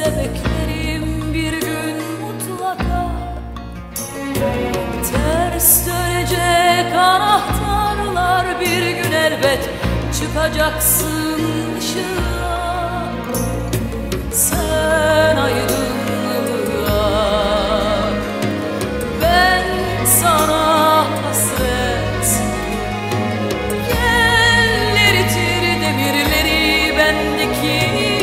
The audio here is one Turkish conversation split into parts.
beklerim bir gün mutlaka. Ters dönecek anahtarlar, bir gün elbet çıkacaksın ışığa. Sen aydınlığa, ben sana hasret. Gel eritir demirleri bendeki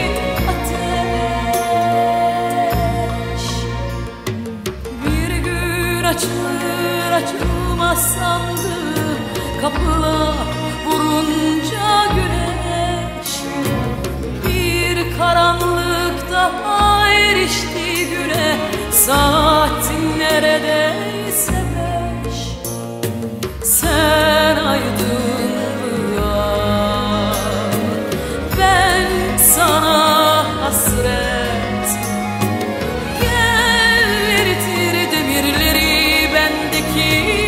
ateş. Bir gün açılır açılmaz sandım kapılar vurunca güneş. Bir karanlık daha erişti güne, saatin neredeyse 5. Sen aydınlığa, ben sana hasret. Gel eritir demirleri bendeki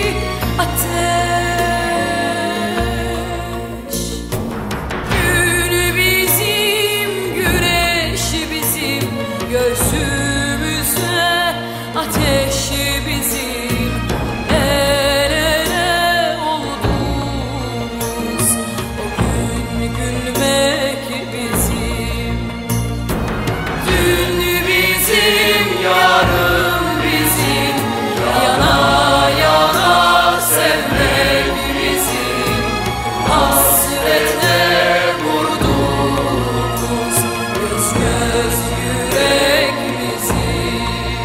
ateş. Gün bizim, güneş bizim, göğsümüzde ateşi bizim. El ele olduğumuz o gün gülmek bizim. Dün bizim, yarın bizim, yana yana sevmek bizim. Hasretle vurduğumuz göz göz yürek bizim.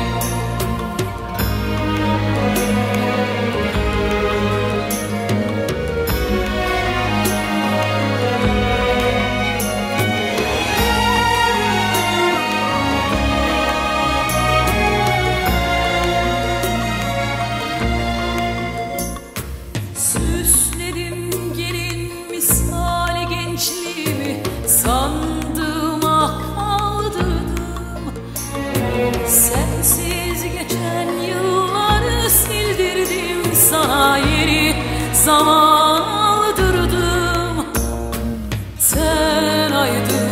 Süsledim gelin misali gençliğimi, sandığıma kaldırdım. Sensiz geçen yılları sildirdim, sana yeni zaman aldırdım. Sen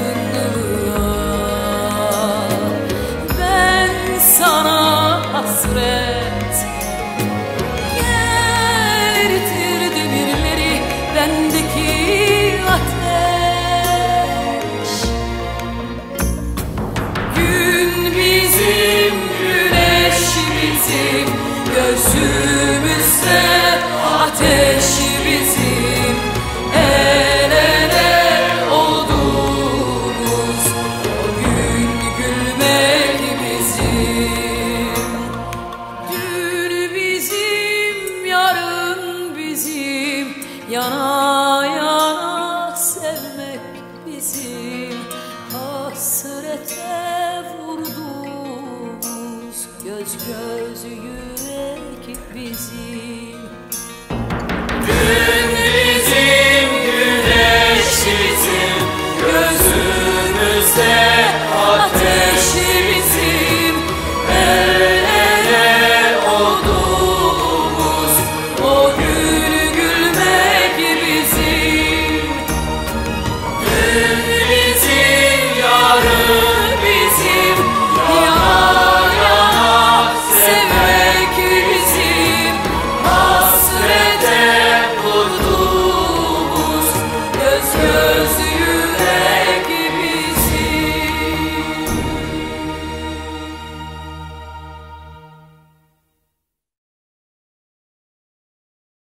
aydınlığa, ben sana hasret. Gel eritir demirleri bendeki ateş. Gün bizim, güneş bizim, göğsümüzde ateşi bizim. El ele olduğumuz o gün gülmek bizim. Dün bizim, yarın bizim, yana yana sevmek bizim. Hasrete vurduğumuz göz göz yürek bizim.